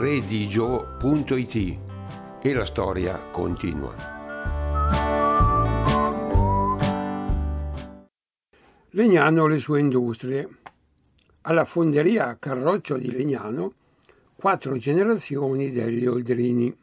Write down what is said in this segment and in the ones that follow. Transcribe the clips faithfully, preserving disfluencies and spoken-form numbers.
redigio punto it e la storia continua. Legnano e le sue industrie. Alla fonderia Carroccio di Legnano, quattro generazioni degli Oldrini.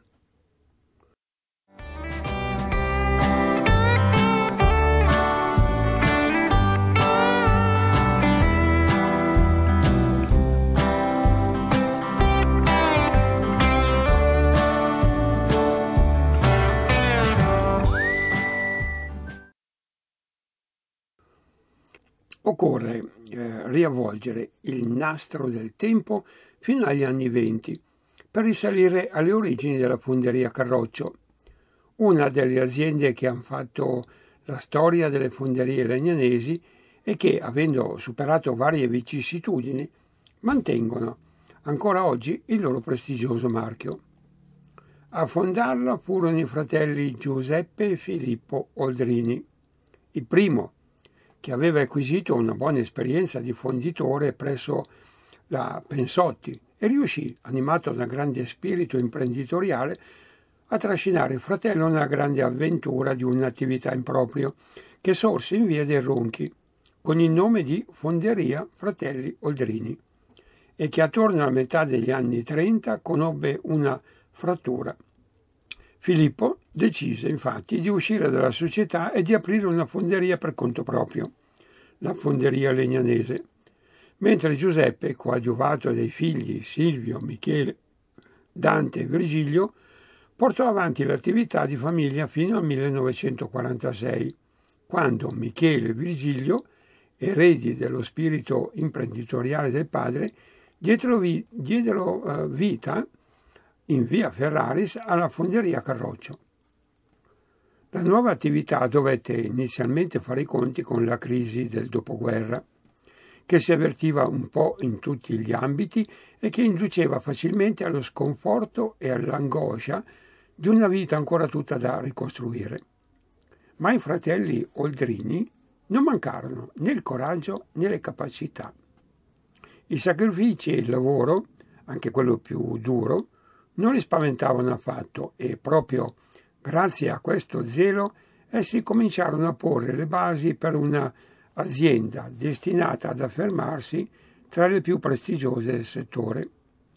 Occorre eh, riavvolgere il nastro del tempo fino agli anni venti per risalire alle origini della fonderia Carroccio, una delle aziende che hanno fatto la storia delle fonderie legnanesi e che, avendo superato varie vicissitudini, mantengono ancora oggi il loro prestigioso marchio. A fondarla furono i fratelli Giuseppe e Filippo Oldrini. Il primo, che aveva acquisito una buona esperienza di fonditore presso la Pensotti e riuscì, animato da grande spirito imprenditoriale, a trascinare il fratello nella grande avventura di un'attività in proprio che sorse in via dei Ronchi con il nome di Fonderia Fratelli Oldrini e che attorno alla metà degli anni trenta conobbe una frattura. Filippo decise infatti di uscire dalla società e di aprire una fonderia per conto proprio, la Fonderia Legnanese, mentre Giuseppe, coadiuvato dai figli Silvio, Michele, Dante e Virgilio, portò avanti l'attività di famiglia fino al millenovecentoquarantasei, quando Michele e Virgilio, eredi dello spirito imprenditoriale del padre, diedero, vi, diedero uh, vita in via Ferraris alla Fonderia Carroccio. La nuova attività dovette inizialmente fare i conti con la crisi del dopoguerra, che si avvertiva un po' in tutti gli ambiti e che induceva facilmente allo sconforto e all'angoscia di una vita ancora tutta da ricostruire. Ma i fratelli Oldrini non mancarono né il coraggio né le capacità. I sacrifici e il lavoro, anche quello più duro, non li spaventavano affatto e proprio grazie a questo zelo essi cominciarono a porre le basi per una azienda destinata ad affermarsi tra le più prestigiose del settore.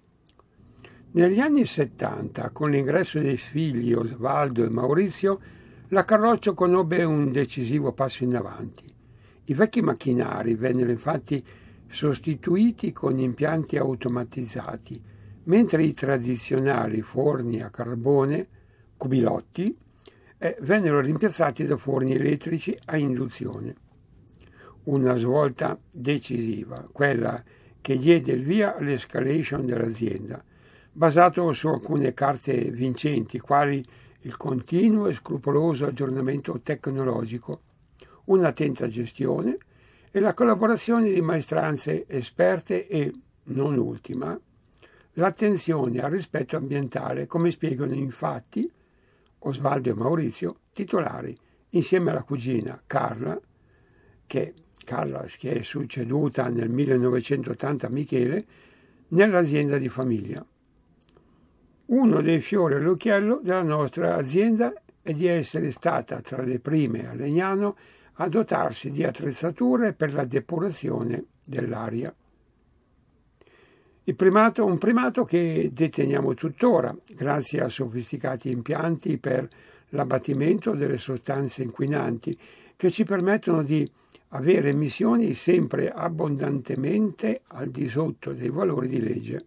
Negli anni settanta, con l'ingresso dei figli Osvaldo e Maurizio, la Carroccio conobbe un decisivo passo in avanti. I vecchi macchinari vennero infatti sostituiti con impianti automatizzati, mentre i tradizionali forni a carbone, cubilotti, eh, vennero rimpiazzati da forni elettrici a induzione. Una svolta decisiva, quella che diede il via all'escalation dell'azienda, basato su alcune carte vincenti, quali il continuo e scrupoloso aggiornamento tecnologico, un'attenta gestione e la collaborazione di maestranze esperte e, non ultima, l'attenzione al rispetto ambientale, come spiegano infatti Osvaldo e Maurizio, titolari, insieme alla cugina Carla, che, Carla, che è succeduta nel millenovecentottanta a Michele, nell'azienda di famiglia. Uno dei fiori all'occhiello della nostra azienda è di essere stata tra le prime a Legnano a dotarsi di attrezzature per la depurazione dell'aria. Il primato, un primato che deteniamo tuttora, grazie a sofisticati impianti per l'abbattimento delle sostanze inquinanti, che ci permettono di avere emissioni sempre abbondantemente al di sotto dei valori di legge.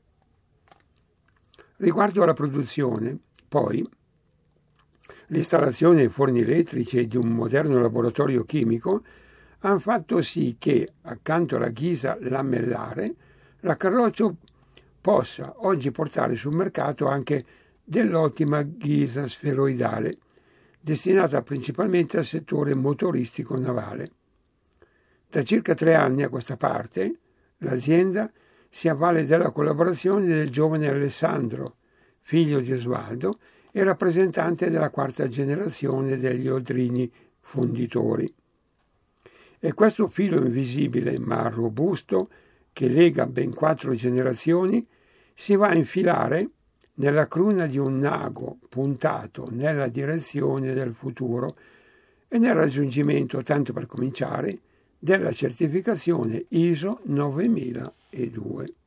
Riguardo alla produzione, poi, l'installazione dei forni elettrici e di un moderno laboratorio chimico hanno fatto sì che, accanto alla ghisa lamellare, la Carroccio possa oggi portare sul mercato anche dell'ottima ghisa sferoidale, destinata principalmente al settore motoristico navale. Da circa tre anni a questa parte, l'azienda si avvale della collaborazione del giovane Alessandro, figlio di Osvaldo e rappresentante della quarta generazione degli Oldrini fonditori. E questo filo invisibile ma robusto, che lega ben quattro generazioni, si va a infilare nella cruna di un ago puntato nella direzione del futuro e nel raggiungimento, tanto per cominciare, della certificazione I S O novemiladue.